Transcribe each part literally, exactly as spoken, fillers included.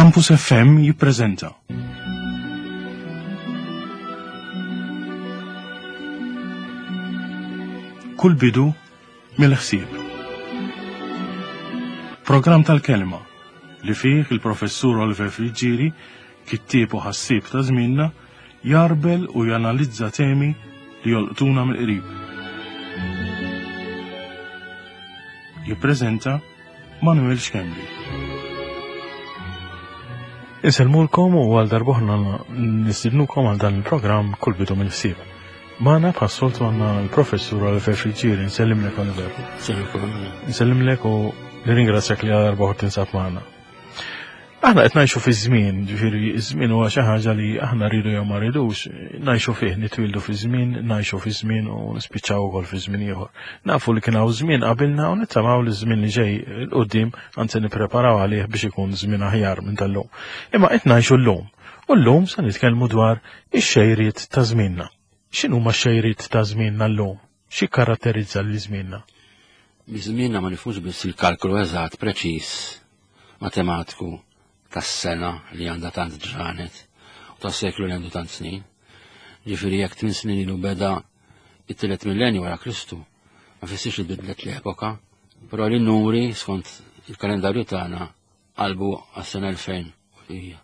Campus F M jippreżenta. Kull bidu mill-ħsieb. Programm tal-kelma li fih il-professur Oliver Friġġieri, kittieb u ħassieb ta' żmienna, jarbel u janalizza temi li jolqtuna mill-qrib. Jippreżenta Manuel Xkembi. Iselmulkom u għal darbohna nistidnukom għal dan il-programm Kull bidu mill-ħsieb. Maħna passoltu għanna l-professur Oliver Friġġieri, nsellimlek Oliver. Nsellimlek u nirringrazzjak li għal darbohna tinsab maħna. Aħna qed ngħixu fi żmien, ġifieri żmien huwa xi ħaġa li aħna rridu jew ma rridux, ngħixu fih, nitwildu fi żmien, ngħixu fi żmien u nispiċċaw ukoll fi żmien ieħor. Nafu li kien hawn żmien qabilna u nittamaw li żmien li ġej il qudiem anzi nippreparaw għalih biex ikun żmien aħjar minn tal-lum. Imma qed ngħixu llum, u llum se nitkellmu dwar ix-xejriet ta' żmienna. X'inhuma x-xejriet ta' żmienna llum? Xi karatterizza li żmienna? Żmienna ma nifhmux biss il-kalkolu eżatt preċiż matematiku tas-sena li għandha tant ġranet u tas-seklu li għandu tant snin. Ġifieri jekk tmien snin ilu beda it-tielet millenju wara Kristu, ma fissirx li bidlet l-epoka, però li n-numri skont il-kalendarju tagħna qalbu għas-sena elfejn u hija.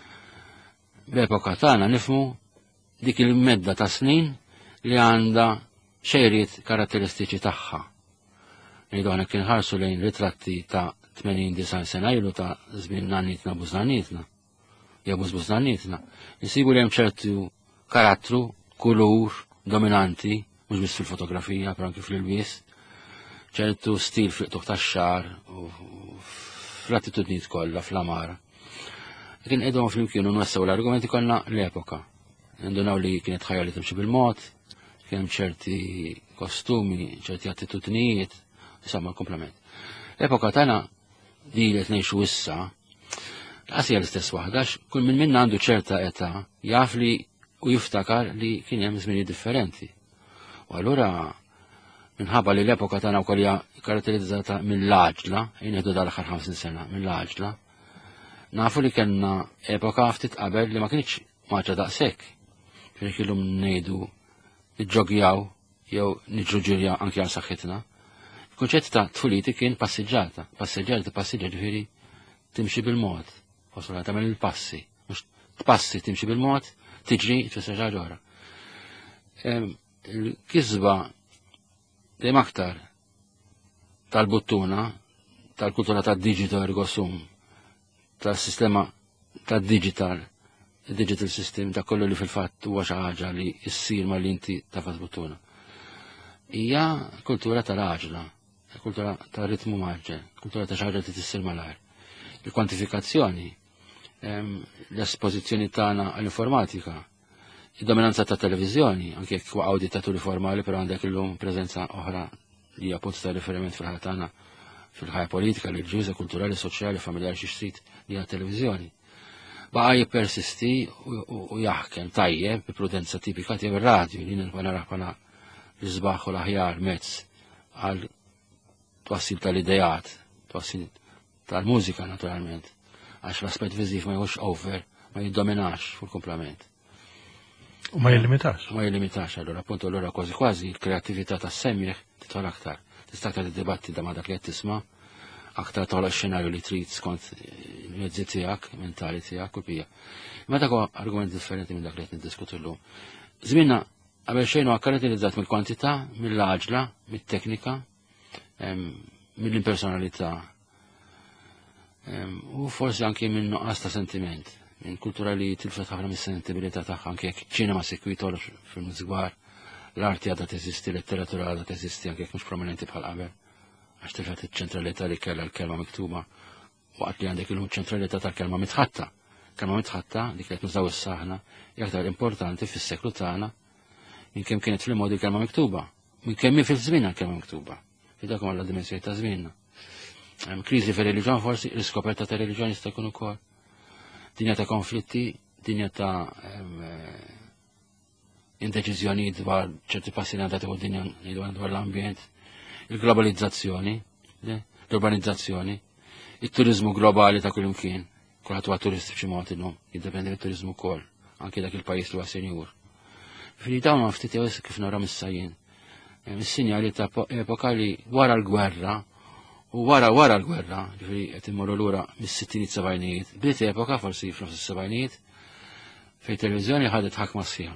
B'epoka tagħna nifhmu dik il-medda ta' snin li għandha xejriet karatteristiċi tagħha. Ngħidu aħna kien ħarsu lejn ritratti ta' tmenin design sena ilu ta' żmien nannitna bużnannitna, jew bużbużnannitna, insibu li hemm ċertu karattru, kulur, dominanti, mhux biss fil-fotografija, però anke fil-ilbies, ċertu stil fil-tuq tax-xahar u fl-attitudnijiet kollha fl-amara. Kien qegħdhom flimkien u nwessaw l-argumenti kollha l-epoka. Nindunaw li kienet ħajja li timxi bil-mod, kien hemm ċerti kostumi, ċerti attitudnijiet, insomma l-komplement. L-epoka tagħna di li tnejxu issa, għasija l-istess waħdax, kull minn minna għandu ċerta età, jaf li u jiftakar li kien hemm żmieni differenti. U allura minħabba li l-epoka tagħna wkoll hija karatterizzata mill-għaġla, jien jieħdu dal-aħħar ħamsin sena mill-għaġla, nafu li kellna epoka ftit qabel li ma kienx maġġa daqshekk. Ġifieri kienu ngħidu niġġogjaw jew niġru ġirja anke għal saħħitna. Il-konċett ta' tfuliti kien passiġġata, passiġġata passiġġa ġifieri timxi bil-mod, wasla tagħmel il-passi, mhux tpassi timxi bil-mod, tiġri tfisser ħaġa oħra. Il-kisba dejjem aktar tal-buttuna, tal-kultura tad-digital ergo sum, tas-sistema tad-digital, il-digital system ta' kollu li fil-fatt huwa xi ħaġa li ssir ma li inti tafas buttuna. Hija kultura tal-għaġla, kultura ta' ritmu maġġel, kultura ta' xaġa li tissir malajr. Il-kwantifikazzjoni, l-espożizzjoni tagħna għall-informatika, id-dominanza ta' televiżjoni, anke jekk waqgħu dittaturi formali, però għandek illum preżenza oħra li hija punt ta' riferiment fil-ħajja tagħna, fil-ħajja politika, reliġjuża, kulturali, soċjali, familjari xi ftit li hija televiżjoni. Baqa' jippersisti u jaħkem tajjeb bi prudenza tipika tiegħu ir-radju li naraħ bħala l-isbaħ u l-aħjar mezz għal twassil tal-idejat, twassil tal-mużika naturalment, għax l-aspet viżiv ma jgħux over, ma jiddominax fil-komplement. U ma jellimitax. Ma jellimitax, allora, appunto, allora kważi kważi il-kreativita ta' semmieħ titħol aktar. Tista' aktar tiddibatti da' ma dak li qed tisma', aktar toħloq xenarju li trid skont il-mezzi tiegħek, mentali tiegħek u bija. Ma dak huwa argument differenti minn dak li qed niddiskutu llum. Żmienna qabel xejn huwa karatterizzat mill-kwantità, mill-għaġla, mit-teknika, mill-impersonalità u forsi anke minn nuqqas ta' sentiment, minn kultura li tilfet ħafna mis-sentibilità tagħha anke jekk ċinema sekwitol fil-żgwar, l-arti għadha teżisti, letteratura għadha teżisti anke jekk mhux prominenti bħal qabel, għax tilfet iċ-ċentralità li kellha l-kelma miktuba waqt li għandek il ċentralità tal-kelma mitħatta. Kelma mitħatta dik li qed nużaw issa aħna hija aktar importanti fis-seklu tagħna minn kemm kienet fil-modi kelma miktuba, minn kemm fil-żmien kelma miktuba. Dak huwa l-dimensjoni ta' żmienna. Hemm kriżi fir-reliġjon forsi, l-iskoperta ta' reliġjon jista' jkun ukoll. Dinja ta' konflitti, dinja ta' indeċiżjonijiet dwar ċerti passi li għandha tieħu dinja dwar l-ambjent, il-globalizzazzjoni, l-urbanizzazzjoni, it-turizmu globali ta' kull imkien, Kulħadd huwa turist b'xi mod illum, jiddependi mit-turiżmu wkoll, anke dak il-pajjiż li huwa senjur. Fili dawn ma ftit jew kif nara mis-sajjin. Mis-sinjali ta' epoka li wara l-gwerra u wara wara l-gwerra, ġifieri qed immorru lura mis-sittinijiet sebgħinijiet, bdiet epoka forsi f'nofs is-sebgħinijiet fejn televiżjoni ħadet ħakma sħiħa.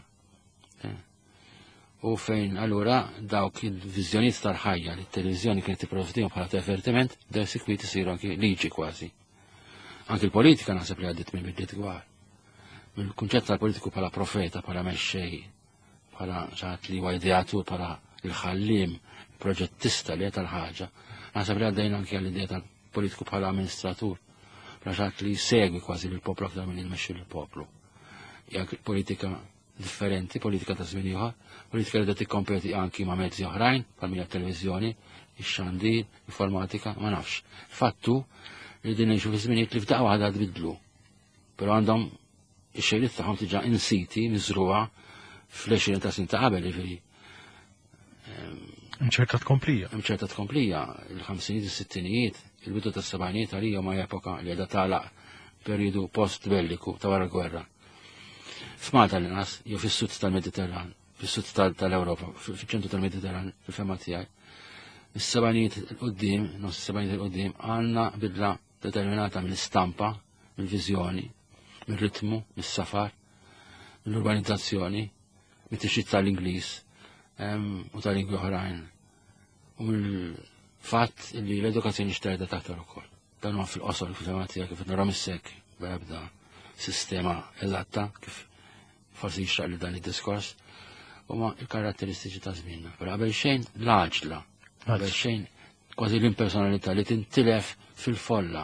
U fejn allura dawk il-viżjonijiet tal-ħajja li t-televiżjoni kienet tipprovdihom bħala divertiment, dew sikwit isiru anke liġi kważi. Anke l-politika naħseb li għaddit minn bidliet kbar. Mill-kunċett tal-politiku bħala profeta, bħala mexxej, bħala ċaħat li huwa ideatur, bħala il-ħallim, proġettista li tal-ħaġa. Naħseb li għaddejna anke għall-idea tal-politiku bħala amministratur, bħala ċaħat li segwi kważi lill-poplu aktar minn il-mexxi lill-poplu. Jak politika differenti, politika ta' żmien ieħor, politika li qed tikkompeti anki ma' mezzi oħrajn, bħal mija televizjoni, ix-xandir, informatika, ma nafx. Fattu li din ngħixu fi żminijiet li f'daqqa waħda tbidlu. Però għandhom ix-xejriet tagħhom tiġa insiti, miżruha fl-għexrin ta' sin ta' qabel jiġifieri. Mċerta tkomplija. Mċerta tkomplija, il-ħamsinijiet, is-sittinijiet, il-bidu tas-sebgħinijiet għalija ma epoka li qiegħda tagħlaq perjodu post-belliku ta' wara l-gwerra. F'Malta l-inqas, jew fis-sud tal-Mediterran, fis-sud tal-Ewropa, fiċ-ċentru tal-Mediterran, fil-fema tiegħi. Is-sebgħinijiet il-qudiem, nofs is-sebgħinijiet il-qudiem, għandna bidla determinata mill-istampa, mill-viżjoni, mill-ritmu, mis-safar, mill-urbanizzazzjoni, mit-tixrid tal-Ingliż u tal-lingwi oħrajn. U mill-fatt li l-edukazzjoni xterdet aktar ukoll. Dan huwa fil-qosor fil-fema tiegħi kif nara mis-sekk b'ebda sistema eżatta kif forsi jixraq li dan id-diskors huma l-karatteristiċi ta' żmienna. Però qabel xejn l-għaġla, qabel xejn kważi l-impersonalità li tintilef fil-folla.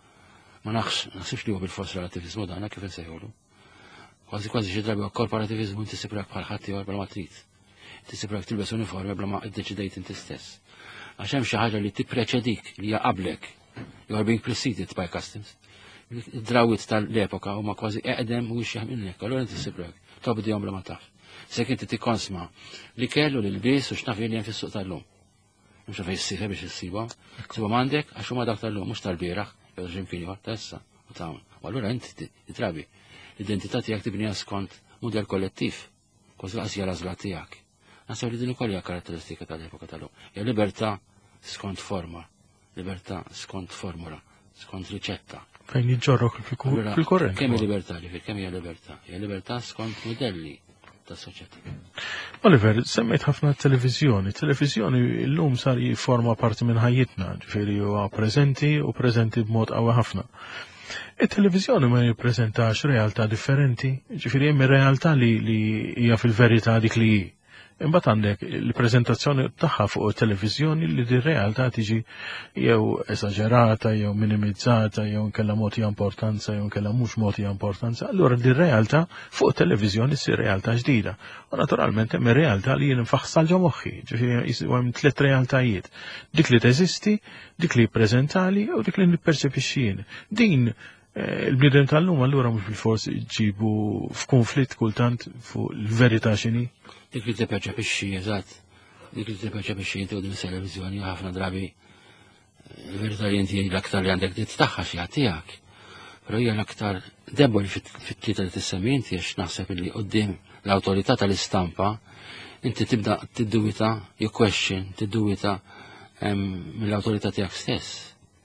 Ma naħx naħsibx li huwa bil-fors relativizmu dan kif insejħulu. Kważi kważi xi drabi korporativizmu inti sibrak bħal ħadd ieħor bla ma trid. Inti sibrak tilbes uniformi bla ma iddeċidejt inti stess. Għax hemm xi ħaġa li tippreċedik li hija qablek. You are being preceded by customs. Id-drawit tal-epoka huma kważi eqdem u xieħ minnek, allura inti sibrak, tobdihom bla ma taf. Sekk inti tikkonsma li kellu li l-bies u x'naf li hemm fis-suq tal-lum. Mhux naf jissieħ biex issibhom, sibhom għandek għax huma dak tal-lum, mhux tal-bieraħ, jew x'imkien ieħor ta' issa u ta' u allura inti titrabi l-identità tiegħek tibniha skont mudell kollettiv, kważi laqas hija l-għażla tiegħek. Naħseb li din ukoll hija karatteristika tal-epoka tal-lum. Hija libertà skont forma, libertà skont formula, skont riċetta. Fejn jiġġorrok fil-korrent. Kemm hija libertà li kemm hija libertà? Hija libertà skont modelli tas soċjetà. Oliver, semmejt ħafna t-televiżjoni. Televizjoni llum sar jiforma parti minn ħajjitna, ġifieri huwa preżenti u preżenti b'mod qawwi ħafna. Il-televizjoni ma jippreżentax realtà differenti, ġifieri hemm realtà li hija fil-verità dik li hi. Imbagħad għandek il-preżentazzjoni tagħha fuq it-televiżjoni li dir-realtà tiġi jew esaġerata, jew minimizzata, jew nkella mogħtija importanza, jew nkella mhux mogħtija importanza. Allura dir-realtà fuq it-televiżjoni ssir realtà ġdida. U naturalment hemm ir-realtà li jien infaħħsal ġo moħħi, ġifieri hemm tliet realtajiet. Dik li teżisti, dik li jippreżentali u dik li nipperċepixxi jien. Din il-bniedem tal-lum allura mhux bil-fors ġibu f'konflitt kultant fuq il-verità x'inhi. Dik li tipperċepixxi eżatt, dik li tipperċepixxi inti qudiem is-televiżjoni ħafna drabi il-verità li inti l-aktar li għandek dit tagħha xi tiegħek. Però hija l-aktar deboli fit-tlieta li tissemmi inti għax naħseb li qudiem l-awtorità tal-istampa inti tibda tidduwita, you-question, tidduwita mill-awtorità tiegħek stess.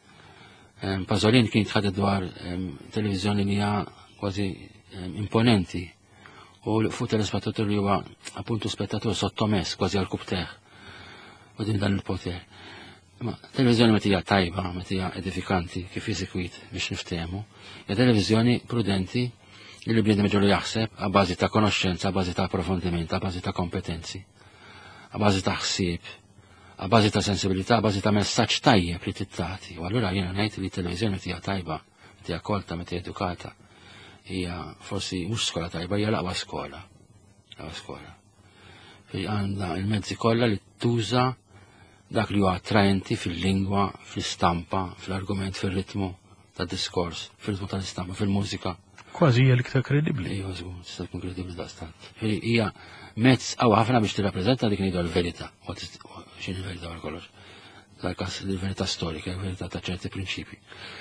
Pażolin kien tħadet dwar televiżjoni li hija kważi imponenti u fuq telespettatur li huwa appuntu spettatur sottomess kważi għal kubteħ u din dan il-poter. Ma televiżjoni meta hija tajba, meta hija edifikanti kif jisikwit biex niftehmu, hija televiżjoni prudenti li bniedem ġolu jaħseb a bażi ta' konoxxenza, a bażi ta' approfondiment, a bażi ta' kompetenzi, a bażi ta' ħsieb, a bażi ta' sensibilità, a bażi ta' messaġġ tajjeb li tittati. U allura jiena ngħid li t-televiżjoni meta hija tajba, meta hija kolta, meta hija edukata, hija forsi mhux skola tajba, hija l-aqwa skola. L-aqwa skola. Fej għandha il-mezzi kollha li tuża dak li huwa attraenti fil-lingwa, fl-istampa, fl-argument, fil-ritmu tad-diskors, fil-ritmu tal-istampa, fil-mużika. Kważi hija l-iktar kredibbli. Ejja, żgur, tista' tkun kredibbli daqstant. Hija mezz qawwa ħafna biex tirrappreżenta dik ngħidu l-verità. X'inhi l-verità wara kollox? Dal-każ il-verità storika, il-verità ta' ċerti prinċipji.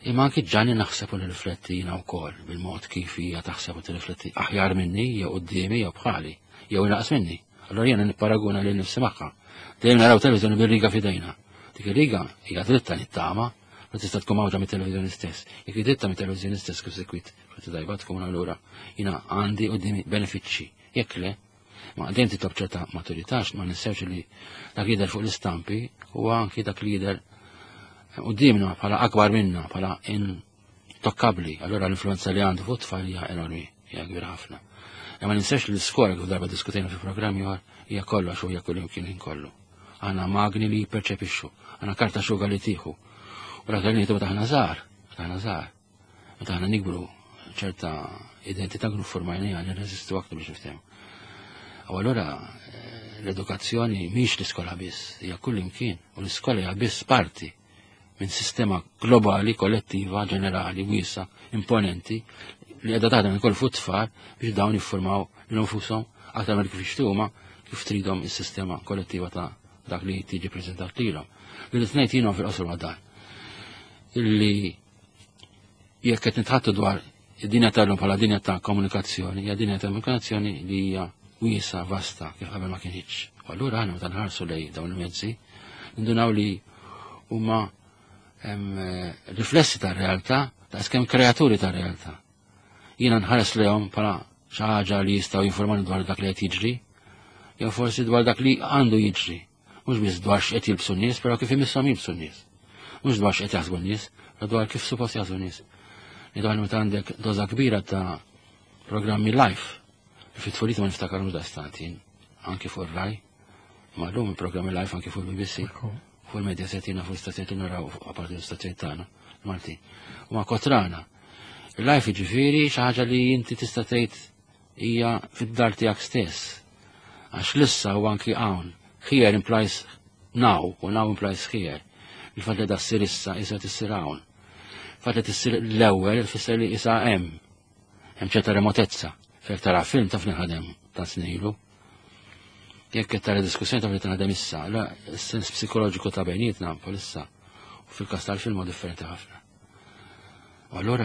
Imma anki ġani naħseb u nirrifletti jiena wkoll bil-mod kif hija taħseb u tirrifletti aħjar minni jew qudiemi jew bħali jew inqas minni. Allora jiena nipparaguna lil nifsi magħha. Dejjem naraw televiżjoni bir-riga f'idejna. Dik ir-riga hija dritta nittama ma tista' tkun mawġa mit-televiżjoni stess. Jekk dritta mit-televiżjoni stess kif sekwit ħadd tajba tkun allura jiena għandi qudiemi benefiċċji. Jekk le, ma dejjem titlob ċerta maturitax ma ninsewx li dak jidher fuq l-istampi huwa anki dak li jidher qudiemna bħala akbar minna, bħala intokkabli. Allora l-influenza li għandu fuq tfal hija enormi, hija kbira ħafna. Ma ninsewx li l-iskola kif darba diskutejna fi programmi ieħor hija kollox u hija kull imkien inkollu. Għandna magni li jipperċepixxu, għandna karta xuga li tieħu. U dak li nieħdu meta aħna żgħar, meta aħna żgħar, meta aħna nikbru ċerta identità grupp formajnija nirreżistu aktar biex niftehmu. U allura l-edukazzjoni mhix l-iskola biss, hija kull imkien, u l-iskola hija biss parti minn sistema globali, kollettiva, ġenerali, wiesa, imponenti, li għedha taħdem ikoll fuq tfal biex dawn jiffurmaw l-infushom aktar mill kif jixtiequma kif tridhom is-sistema kollettiva ta' dak li tiġi preżentat lilhom. Li l-tnejn jienhom fil-qosor ma' dan. Illi jekk qed nitħattu dwar id-dinja tagħhom bħala dinja ta' komunikazzjoni, hija dinja ta' komunikazzjoni li hija wiesa, vasta, kif qabel ma kienx. U allura aħna meta nħarsu lejn dawn il-mezzi, nindunaw li huma riflessi ta' realtà, ta' skem kreaturi ta' realtà. Jiena nħares lehom bħala xi ħaġa li jistgħu jinformani dwar dak li qed jiġri, jew forsi dwar dak li għandu jiġri. Mhux biss dwar x'qed jilbsu n-nies, però kif imisshom jilbsu n-nies. Mhux dwar x'qed jaħsbu n-nies, però dwar kif suppost jaħsbu n-nies. Nidwar meta għandek doża kbira ta' programmi live, li fit-tfulit ma niftakarhomx dastantin, anke fuq ir-Rai, ma llum il-programmi live anke fuq il-B B C. Fuq il-medja setina fuq l-istazzjoni naraw apparti l-istazzjoni tagħna, Malti. U ma kotrana. Il-life ġifieri xi ħaġa li inti tista' tgħid hija fid-dar tiegħek stess. Għax lissa u anki hawn. Here implies now, u now implies here. Il-fatt li da ssir issa issa tissir hawn. Il-fatt li tissir l-ewwel ifisser li issa hemm. Hemm ċerta remotezza. Fejn tara film taf nħadem ta' snilu. Jekk qed tara diskussjoni taf li tinħadem issa, la s-sens psikoloġiku ta' bejnietna bħalissa. U fil-każ tal-film hu differenti ħafna. U allura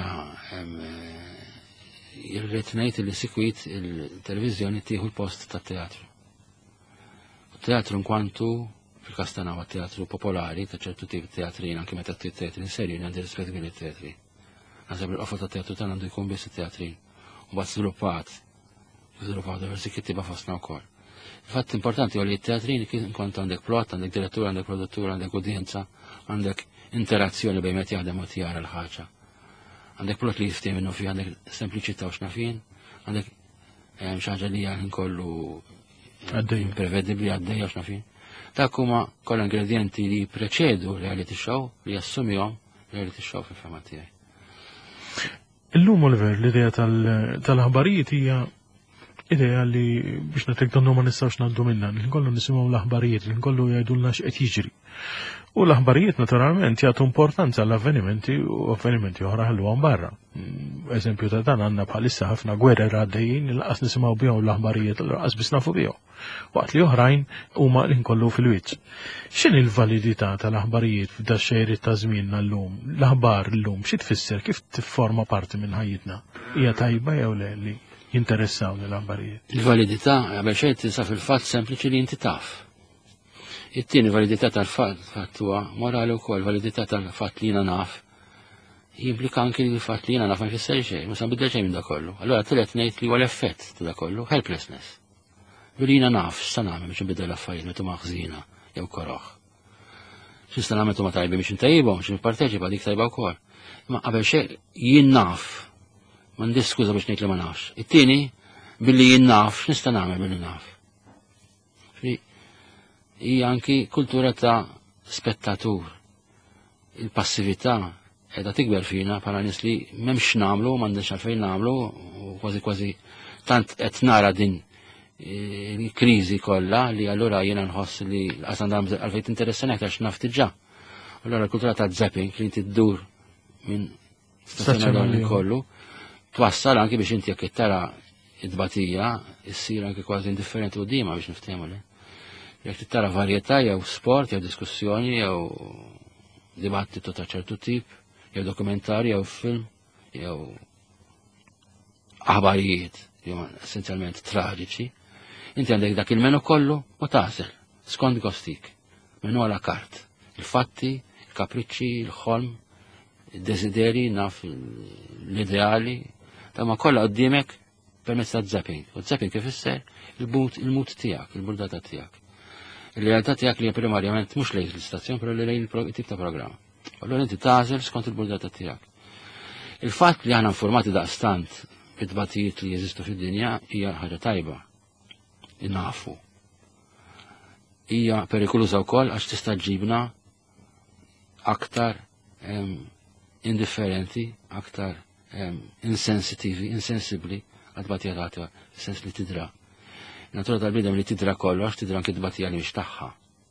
jirrid ngħid li sikwit il-televiżjoni tieħu l-post tat-teatru. Teatru nkwantu fil-każ tagħna huwa teatru popolari ta' ċertu tip teatrin anke meta t teatrin serji għandi rispett kbir it-teatri. Naħseb il-qofol tat-teatru tagħna għandu jkun biss it-teatrin. U bad żviluppat. Żviluppat diversi kittiba fostna wkoll. Il-fatt importanti huwa li t-teatrin kien kont għandek plot, għandek direttur, għandek produttur, għandek udjenza, għandek interazzjoni bejn meta jaħdem u tjara l-ħaġa. Għandek plot li jiftim minnu fi, għandek sempliċità u xnafin, għandek xi ħaġa li hija kollu imprevedibbli għaddejja u xnafin. Dak huma kollha ingredienti li preċedu reality show, li jassumihom reality show fil-fema tiegħi. Illum Oliver l-idea tal-aħbarijiet hija idea li biex natek donnu ma nistgħux ngħaddu minnha, li nkollu nisimgħu l-aħbarijiet, li nkollu jgħidulna x'qed jiġri. U l-aħbarijiet naturalment jagħtu importanza għall-avvenimenti u avvenimenti oħra ħalluhom barra. Eżempju ta' dan għandna bħalissa ħafna gwerer għaddejjin li laqas nisimgħu bihom l-aħbarijiet laqas biss nafu bihom. Waqt li oħrajn huma li nkollu fil-wiċċ. X'inhi l-validità tal-aħbarijiet f'da xejriet ta' żmienna llum? L-aħbar llum x'i tfisser kif tifforma parti minn ħajjitna? Hija tajba jew le li jinteressaw l-aħbarijiet? Il-validità qabel xejn tinsa fil-fatt sempliċi li inti taf. It-tieni validità tal-fatt huwa morali wkoll, validità tal-fatt li jiena naf jimplika anki li l-fatt li jiena naf ma jfisser xejn, ma sa nbiddel xejn minn dak kollu. Allura tielet ngħid li huwa l-effett ta' dak kollu, helplessness. Billi jiena naf x'sta nagħmel biex nbiddel l-affarijiet meta ma ħżina jew koroħ. X'nista' nagħmel ma tajbi biex intejbhom, xi nipparteċipa dik tajba wkoll. Imma qabel xejn jien naf, m'għandix skuża biex ngħid li ma nafx. It-tieni billi jien naf x'nista' nagħmel billi naf. Hija anki kultura ta' spettatur. Il-passività qiegħda tikber fina bħala nies li m'hemmx nagħmlu, m'għandix għalfejn nagħmlu, u kważi kważi tant qed nara din il-kriżi kollha li allura jiena nħoss li qasam għalfejn tinteressani aktar x'naf diġà. Allura l-kultura ta' zapping li inti ddur minn stazzjonali kollu twassal anki biex inti jekk tara id-batija issir anki kważi indifferenti qudiema biex niftehmu le. Jekk tittara varjetà jew sport jew diskussjoni jew dibattitu ta' ċertu tip jew dokumentari, jew film, jew aħbarijiet, jew essenzjalment traġiċi, inti għandek dak il-menu kollu u tażel, skont gostik, menu għala kart, il-fatti, il-kapriċċi, il-ħolm, il-desideri, naf l-ideali, ta' ma kollha qoddimek permezz ta' zapping. U zapping kif isser il-mut tiegħek, il-burdata tiegħek. Il-realtà tiegħek li hija primarjament mhux lejn l-istazzjon, però lejn il-tip ta' programm. Allura inti tażel skont il-burdata tiegħek. Il-fatt li aħna informati daqstant bid-dbatijiet li jeżistu fid-dinja hija ħaġa tajba. Nafu. Hija perikoluża wkoll għax tista' ġibna aktar indifferenti, aktar insensitivi, insensibli għad-batija ta' sens li tidra. Natura tal-bidem li tidra kollox, tidra anki d-batija li mhix tagħha.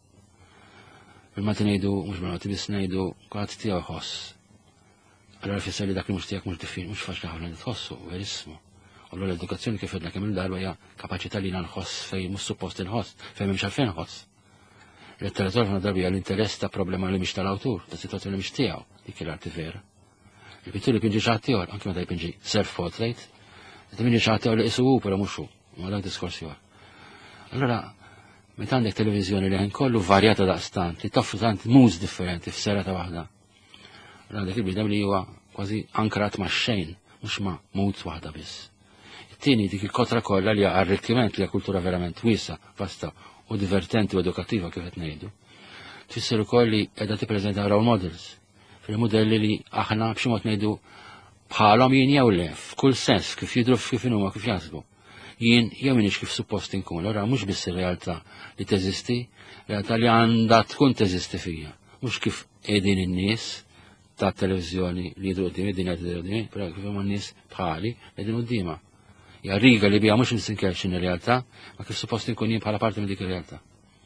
Bil-mati ngħidu, mhux bil-mati biss ngħidu, kulħadd tiegħu jħoss. Allora fisser li dak li mhux tiegħek mhux diffiċli, mhux faċli ħafna li tħossu, verismu. Allora l-edukazzjoni kif edna kemm il-darba hija kapaċità li nħoss fejn mhux suppost inħoss, fejn m'hemmx għalfejn nħoss. Il-letteratura ħafna darba hija l-interess ta' problema li mhix tal-awtur, ta' sitwazzjoni li mhix tiegħu, dik l-arti vera. Il-pittur jipinġi xaħtiħor, anki meta jipinġi self-portrait, jipinġi xaħtiħor li isu u, pero muxu, ma dak diskorsi għar. Allora, meta għandek televizjoni li għan kollu varjata daqstant, li toffri tant muż differenti f'serata waħda. Allora għandek il-bidem li huwa kważi ankrat ma' xejn, mux ma' muż waħda biss. It-tieni dik il-kotra kollha li arricchiment li kultura verament wiesa, vasta u divertenti u edukattiva kif qed ngħidu. Tfisser ukoll li qiegħda tippreżenta role models. Fil-modelli li aħna b'xi mod ngħidu bħalhom jien jew le, f'kull sens kif jidru kif huma kif jaħsbu. Jien jew minix kif suppost inkun, allura mhux biss ir-realtà li teżisti, realtà li għandha tkun teżisti fija, mhux kif qegħdin in-nies ta' televiżjoni li jidru qudiem id-dinja tidher qudiem, però kif huma n-nies bħali qegħdin qudiemha. Hija riga li biha mhux nistinkerx in-realtà, ma kif suppost inkun jien bħala parti minn dik ir-realtà.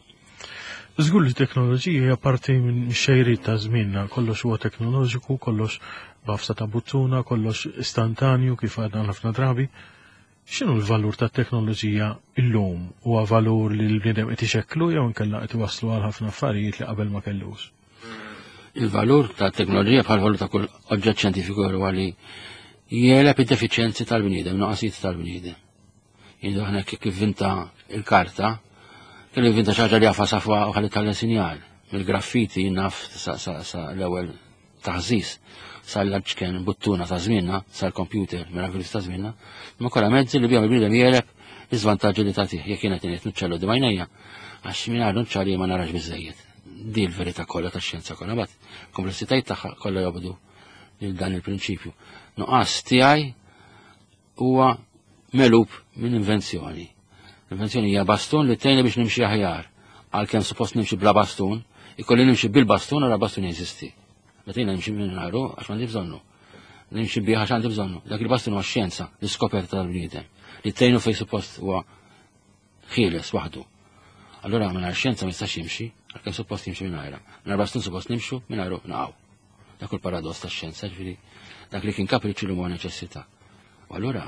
Żgur li teknoloġija hija parti minn xejriet ta' żmienna, kollox huwa teknoloġiku, kollox b'ħafsa ta' buttuna, kollox istantanju kif għadna ħafna drabi. X'inhu l-valur tat-teknoloġija illum? Huwa valur li l-bniedem qed ixekklu jew inkella qed iwasslu għal ħafna affarijiet li qabel ma kellux? Il-valur tat-teknoloġija bħal valur ta' kull oġġett xjentifiku huwa li jeleb id-defiċjenzi tal-bniedem, noqasijiet tal-bniedem. Jindu aħna kif vinta il-karta, kelli vinta xaġa li għafa safwa u ħalli tal-sinjal. Mil-graffiti naf sa l-ewel taħżis, sa l-ġken buttuna ta' żmienna, sa l-computer meravilis ta' żmienna, ma kolla mezzi li bjom il-bnidem jeleb l-iżvantaġġi li tagħtih jekk kienet inet nuċċellu d-majnejja, għax mingħajr nuċċalli ma narax biżejjed. Di l-verità kollha tax-xjenza kollha, bat komplessitajiet tagħha kollha jobdu lil dan il-prinċipju. Nuqqas tiegħi huwa melub minn invenzjoni. L-invenzjoni hija bastun li tgħinni biex nimxi aħjar, għalkemm suppost nimxi bla bastun, ikolli nimxi bil-bastun għara bastun jeżisti. Meta jiena nimxi minn naru għax m'għandi bżonnu. Nimxi bih għax għandi bżonnu. Dak il-bastun huwa xjenza, l-iskoperta tal-bniedem, li tgħinu fejn suppost huwa ħieles waħdu. Allura mingħajr xjenza ma jistax jimxi, għalkemm suppost jimxi minn ajra. Mingħajr bastun suppost nimxu minn ajru naqgħu. Dak il-paradoss tax-xjenza, ġifieri dak li kien kapriċċju li huwa neċessità. U allura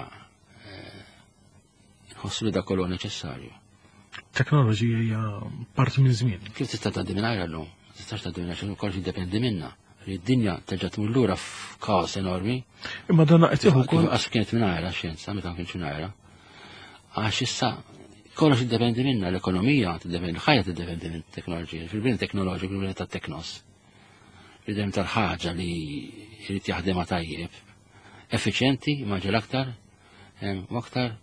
nħossu li dak kollu neċessarju. Teknoloġija hija parti minn żmien. Kif tista' tgħaddi minn ajra llum? Ma tistax tgħaddi minn għax kollox jiddependi minnha. Li d-dinja terġa' tmur lura f'kaos enormi. Imma dan qed jieħu wkoll għax kienet minn ajra xjenza, meta kienx minn ajra. Għax issa kollox jiddependi minnha, l-ekonomija tiddependi, l-ħajja tiddependi minn teknoloġija. Fil-bini teknoloġiku, fil-bini tat-teknos. Ridem tal-ħaġa li jrid jaħdimha tajjeb. Effiċjenti, maġel aktar, u aktar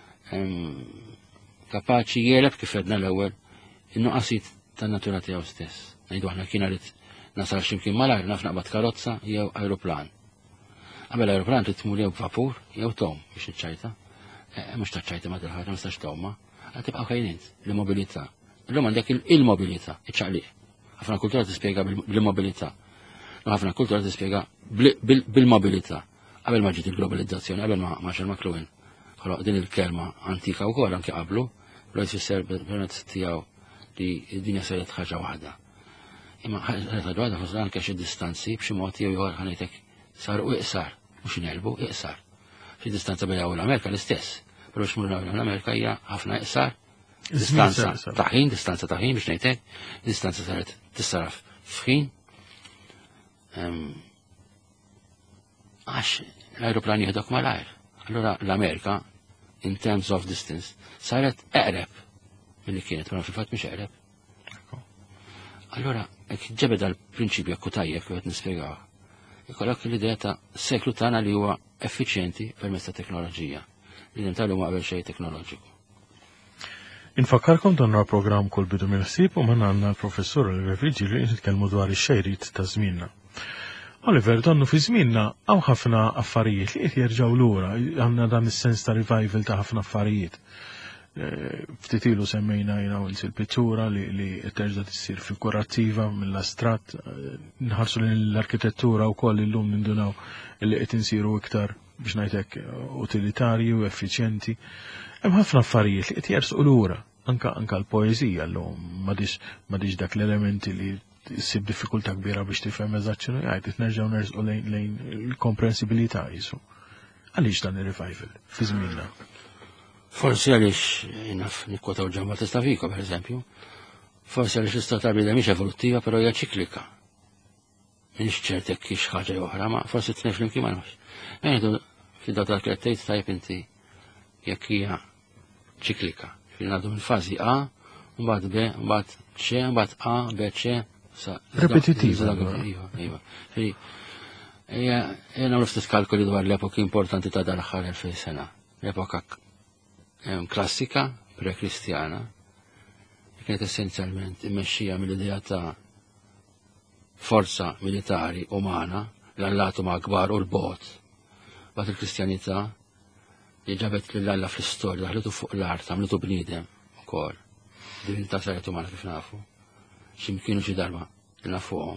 kapaċi jeleb kif edna l-ewwel in-nuqqasijiet tan-natura tiegħu stess. Ngħidu aħna kien rrid nasal x'imkien malajr naf naqbad karozza jew ajruplan. Qabel ajruplan trid tmur jew vapur jew tom biex iċċajta. Mhux taċċajta ma tilħaġa ma tistax tawma, għad tibqa' kajnint l-immobilità. Illum għandek il-mobilità, iċċaqliq. Ħafna kultura tispjega bil-mobilità. Ħafna kultura tispjega bil-mobilità. Qabel ma ġiet il-globalizzazzjoni, qabel ma xar McLuhan. Ħoloq din il-kelma antika wkoll anke qablu, però jfisser permezz tiegħu li d-dinja saret ħaġa waħda. Imma ħaġa waħda ħosra anke xi distanzi b'xi mod jew ieħor ħanejtek saru iqsar, mhux inelbu iqsar. Xi distanza bejn l-Amerika l-istess, però x'mur l-Amerika hija ħafna iqsar. Distanza ta' ħin, distanza ta' ħin biex ngħidlek, distanza saret tissaraf f'ħin. Għax l-aeroplan jieħdok mal-ajr. Allora l-Amerika, in terms of distance, saret eqreb mill-li kienet, ma fil-fat miex eqreb. Allora, ek ġebed għal-prinċipju akku tajjeb kif qed nispjegaw. Ikollok l-idea ta' seklu tagħna li huwa effiċjenti permezz ta' teknoloġija. Li nintalu ma qabel xejn teknoloġiku. Infakkarkom donna program kull bidu mill-ħsieb u man għandna l-professur Oliver Vigili nitkellmu dwar ix-xejrit ta' żmienna. Oliver, donnu fi żmienna hawn ħafna affarijiet li qed jerġgħu lura, għandna dan is-sens ta' revival ta' ħafna affarijiet. Ftit ilu semmejna jina il-pittura li terġa' tissir figurattiva mill-astrat, nħarsu l-arkitettura wkoll illum nindunaw li qed insiru iktar biex ngħidlek utilitarji u effiċjenti. Hemm ħafna affarijiet li qed jersqu lura, anka anka l-poeżija llum m'għadix dak l-elementi li ssib diffikultà kbira biex tifhem eżatt x'inhu jgħid, qed nerġgħu nersqu lejn il-komprensibilità jisu. Għaliex dan ir-revival fi żmienna? Forsi għaliex naf nikkotaw ġamba testa Vico, per eżempju, forsi għaliex l-istorja tal-bidem mhix evoluttiva, però hija ċiklika. M'iniex ċert jekk hix ħaġa oħra, ma forsi tnejn flimkien ma nafx. Ngħidu fid-daw tal-krettejt tajb inti jekk hija ċiklika. Fil-ngħaddu mill-fażi A, mbagħad B, mbagħad C, mbagħad A, B, C. Repetitiva. Iva, iva. Ejja nagħmlu ftit kalkoli dwar l-epoki importanti ta' dal-aħħar elfejn sena. L-epoka klassika, pre-kristjana, kienet essenzjalment immexxija mill-idea ta' forza militari umana, l-allatu ma' kbar u l-bot. Bat il-kristjanità li ġabet l-alla fl-istorja, daħlitu fuq l-art, għamlitu bniedem ukoll. Divinità saret umana kif nafu. X'imkienu xi darba li nafuhom.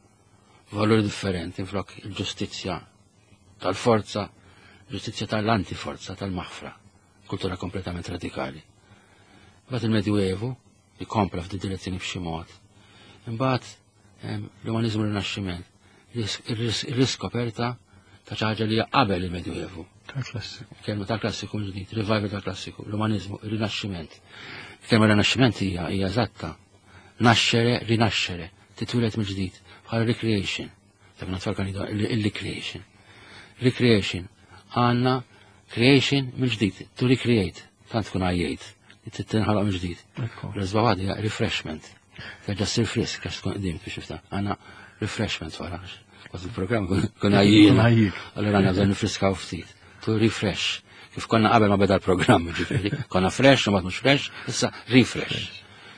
Valuri differenti flok il-ġustizzja tal-forza, ġustizzja tal-antiforza, tal-maħfra. Kultura kompletament radikali. Imbagħad il-Medjuevu li kompla f'di direzzjoni b'xi mod. Imbagħad l-umanizmu rinaxximent, ir-riskoperta ta' xi ħaġa li hija qabel il-Medjuevu. Tal-klassiku. Kelma tal-klassiku ġdid, revival tal-klassiku, l-umanizmu, ir-rinaxximent. Kelma rinaxximent hija hija eżatta. Naxxere, rinaxxere, titwilet mill-ġdid, bħal recreation. Dak natfal kan il-recreation. Recreation. Għandna creation mill-ġdid, to recreate, tant tkun għajjejt, li tinħalaq mill-ġdid. L-żbawad hija refreshment. Terġa' ssir frisk għax tkun qdim biex tifta. Għandna refreshment wara. Għaz il-programm kun għajjien. Allora għandna bżonn nifriskaw ftit. To refresh. Kif konna qabel ma beda l-programm, ġifieri. Konna fresh, ma mhux fresh, issa refresh.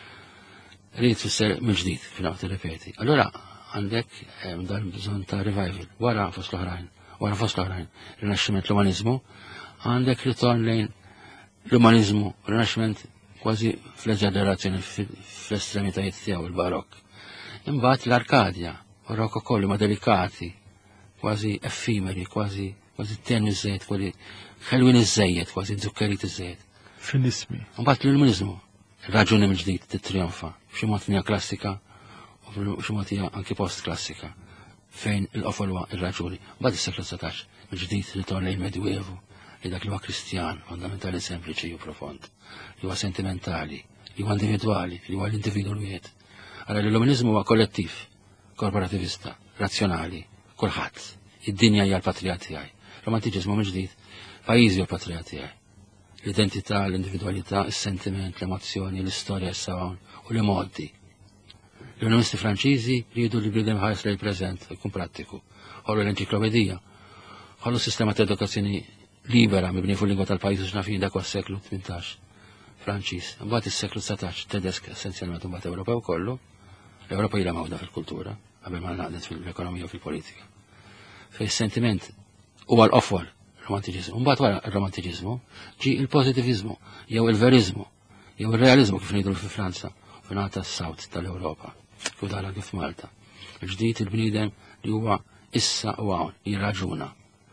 Rrid fisser mill-ġdid, fina tirrepeti. Allora għandek dan bżonn ta' revival, wara fost l-oħrajn, wara fost l-oħrajn, rinaxximent l-umanizmu, għandek ritorn lejn l-umanizmu, rinaxximent kważi fl-eżagerazzjoni fl-estremitajiet tiegħu il-barokk. Imbagħad l-Arkadja, barokk ukoll ma delikati, kważi effimeri, kważi kważi tenwi żejt, kważi ħelwin iż-żejjed, kważi żukkerit iż-żejjed. Fin-ismi. Imbagħad l-umanizmu, raġuni mill-ġdid titrionfa, b'xi mod hija klassika u b'xi mod hija anki post-klassika, fejn il-qofol huwa ir-raġuni. Mbagħad is-seklu setax, mill-ġdid ritorn lejn Medjuevu, li dak li huwa Kristjan, fondamentali sempliċi u profond, li huwa sentimentali, li huwa individwali, li huwa l-individu wieħed. Allora l-illuminizmu huwa kollettiv, korporativista, razzjonali, kulħadd. Id-dinja hija l-patrija tiegħi. Romantiċiżmu mill-ġdid, pajjiżi hu l-patrija tiegħi. L-identità, l-individualità, is-sentiment, l-emozzjoni, l-istorja s-sawn u l-modi. L-unionisti Franċiżi jridu li bidem ħares lejn preżent, jkun prattiku. Ħollu l-enċiklopedija, ħollu sistema ta' edukazzjoni libera mibni fuq lingwa tal-pajjiż x'nafin dak was-seklu tmintax. Franċiż, mbagħad is-seklu setax Tedesk essenzjalment mbagħad Ewropew kollu. L-Ewropa ilha mawda fil-kultura, qabel ma naqdet fil-ekonomija u fil-politika. Fej is-sentiment huwa l-qofol romantiċiżmu. Mbagħad wara r-romantiċiżmu ġi il-pożittivizmu, jew il-verizmu, jew ir-realiżmu kif ngħidu fi Franza, f'ingħata s-sawt tal-Ewropa, kif dara kif Malta. Il-ġdid il-bniedem li huwa issa u hawn jirraġuna.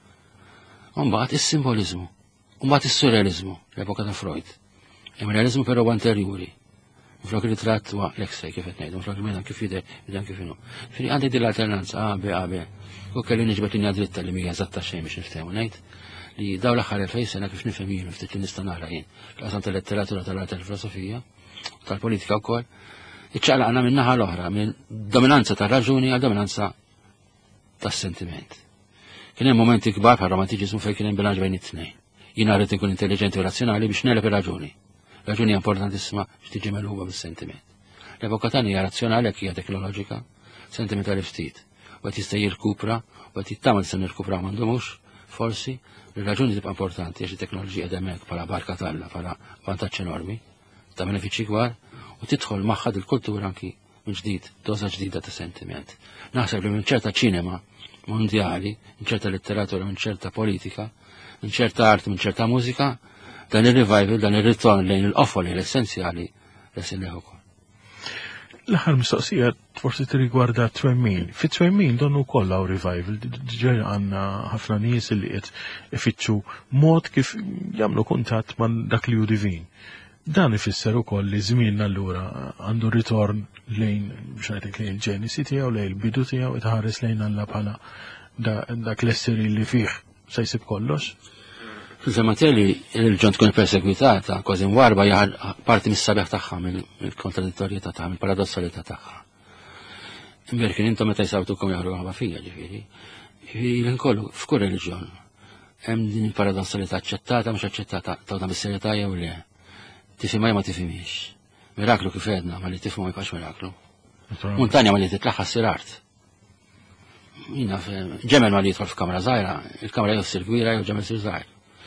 Mbagħad is-simboliżmu, mbagħad is-surrealiżmu, l-epoka ta' Freud. Hemm realiżmu però anterjuri. Flok ritratt huwa l-X-ray kif qed ngħidu, flok il-medam kif jidher, jidher kif inhu. Fini għandi din l-alternanza A, B, A, B. U kelli niġbed linja dritta li mija eżatta xejn biex niftehmu ngħid li dawn l-aħħar elfejn sena kif nifhem jien ftit li nista' nara jien. L-qasam tal-letteratura tal-art tal-filosofija, tal-politika wkoll, iċċaqlaqna minn naħa l-oħra, minn dominanza tar-raġuni għal dominanza tas-sentiment. Kien hemm momenti kbar bħal romantiċiżmu fejn kien hemm bilanċ bejn it-tnejn. Jiena rrid inkun intelligenti u razzjonali biex neleb ir-raġuni. Raġuni importantissima biex tiġi melħuba bis-sentiment. L-epoka tagħna hija razzjonali jekk hija teknoloġika, sentimentali ftit. U qed jista' jirkupra, u qed jittama se nirkupra m'għandhomux, forsi, ir-raġuni tibqa' importanti għax it-teknoloġija qed hemmhekk bħala barka talla, bħala vantaġġ enormi, ta' benefiċċji kbar, u tidħol magħha il-kultura anki minn ġdid, doza ġdida ta' sentiment. Naħseb li minn ċerta ċinema mondjali, minn ċerta letteratura, minn ċerta politika, minn ċerta art, minn ċerta mużika, dan il-revival, dan il-ritorn lejn il-qofol l-essenzjali resinneħu kol. L-aħħar mistoqsija forsi tirrigwarda twemmin. Fi twemmin donnu kollha u revival, ġej għandna ħafna nies li qed ifittxu mod kif jagħmlu kuntatt ma' dak li hu divin. Dan ifisser ukoll li żmien allura għandu ritorn lejn biex ngħidlek lejn il-ġenesi tiegħu, lejn il-bidu tiegħu itħares lejn Alla bħala dak l-esseri li fih se jsib kollox. Fil-żematieri il-ġon tkun persegwitata, kważi mwarba hija parti mis-sabiħ tagħha mill-kontradittorjetà tagħha, mill-paradossalità tagħha. Imbagħad kien intom meta jsawtukom jaħru ħaba fija ġifieri. Ġifieri f'kull reliġjon hemm din il-paradossalità aċċettata mhux aċċettata tawna bis-serjetà jew le. Tifhimha ma tifhimix. Miraklu kif edna ma li tifhmu ma jibqax miraklu. Muntanja ma li titlaħħa ssir art. Jina ġemel ma li jidħol f'kamra żgħira, il-kamra jew ssir kbira jew ġemel ssir żgħir.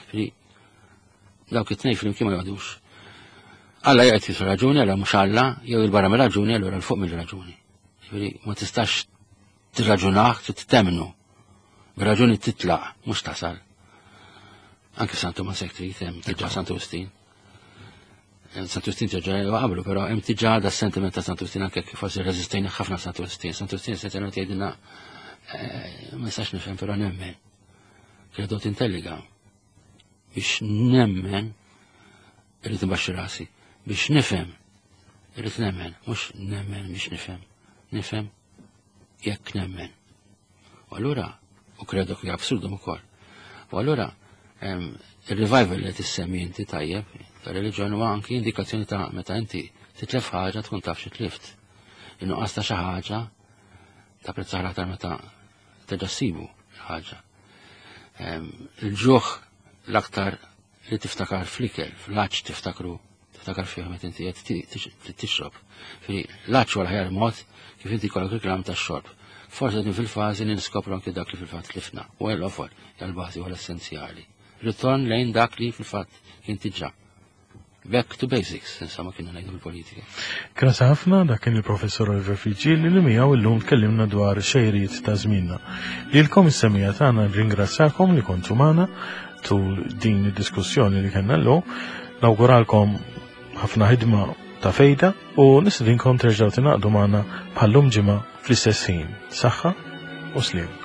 Dawk it-tnejn flimkien ma jgħodux. Alla jgħid fi raġuni, alla mhux Alla, jew il-barra mir-raġuni, allura l-fuq mill-raġuni. Ma tistax tirraġunah, tittemnu. Bir-raġuni titlaq, mhux tasal. Anke Santu ma sekti jitem, tiġa Santu Ustin. Santu Ustin tiġa qablu, però hemm tiġa da sentiment ta' Santu Ustin anke kif forsi reżistejna ħafna Santu Ustin. Santu Ustin se tgħid jgħidilna ma nistax nifhem però nemmen. Credo tintelliga. Biex nemmen irrid imbaxxi rasi. Biex nifhem irrid nemmen, mhux nemmen biex nifhem. Nifhem jekk nemmen. U allura u credo hija absurdum ukoll. U allura il-revival li tissemmi inti tajjeb, ta' huwa anki indikazzjoni ta' meta inti titlef ħaġa tkun taf xi tlift. Innuqqas ta' xi ħaġa ta' prezzaħ aktar meta terġa' ssibu ħaġa. Il-ġuħ l-aktar li tiftakar fl-ikel, fl-laċ tiftakru, tiftakar fih meta inti qed tixrob. L-laċ huwa l-ħjar mod kif inti jkollok il-klam tax-xorb. Forse din fil-fażi li niskopru anke dak li fil-fatt tlifna. U l-ofol, l-bażi u l-essenzjali. Ritorn lejn dak li fil-fatt kien tiġà. Back to basics, insomma kienu ngħidu fil-politika. Krasa ħafna dak kien il-professor Oliver Fitzgerald li miegħu illum tkellimna dwar xejriet ta' żmienna. Lilkom is-semija tagħna nringrazzjakom li kontu magħna tul din id-diskussjoni li kellna llum. Nawguralkom ħafna ħidma ta' fejda u nistidinkom terġgħu tingħaqdu magħna bħallum ġimgħa fl-istess ħin. Saħħa u slim.